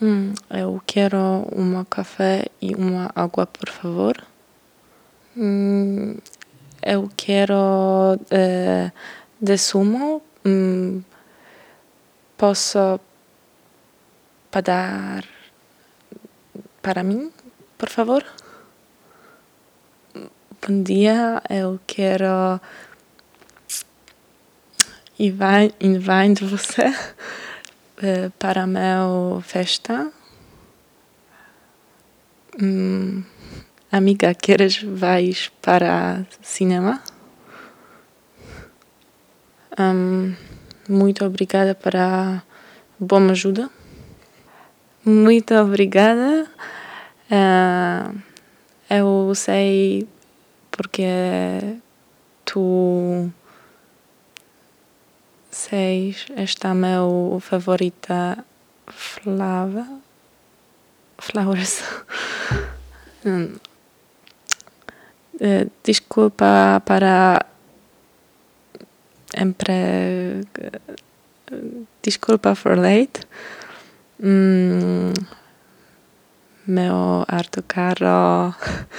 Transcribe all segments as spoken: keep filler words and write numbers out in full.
Hum, eu quero uma café e uma água, por favor. Hum, eu quero eh, de sumo. Hum, posso pagar para mim, por favor? Bom dia, eu quero invi- invitar você eh, para a minha festa. Hum, amiga, queres vais para cinema? Hum, muito obrigada pela boa ajuda. Muito obrigada. Ah, eu sei porque tu seis esta meu favorita Flava Flowers. Hum, eh, desculpa para empre desculpa for late. Hum, meu autocarro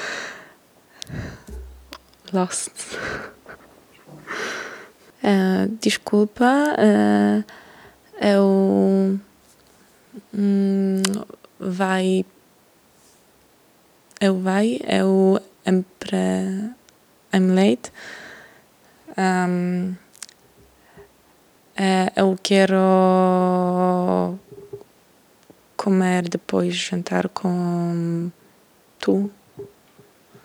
lost. Eh, desculpa, eh, eu hum, vai eu vai eu empre I'm late. Um, eh, eu quero comer depois jantar com tu.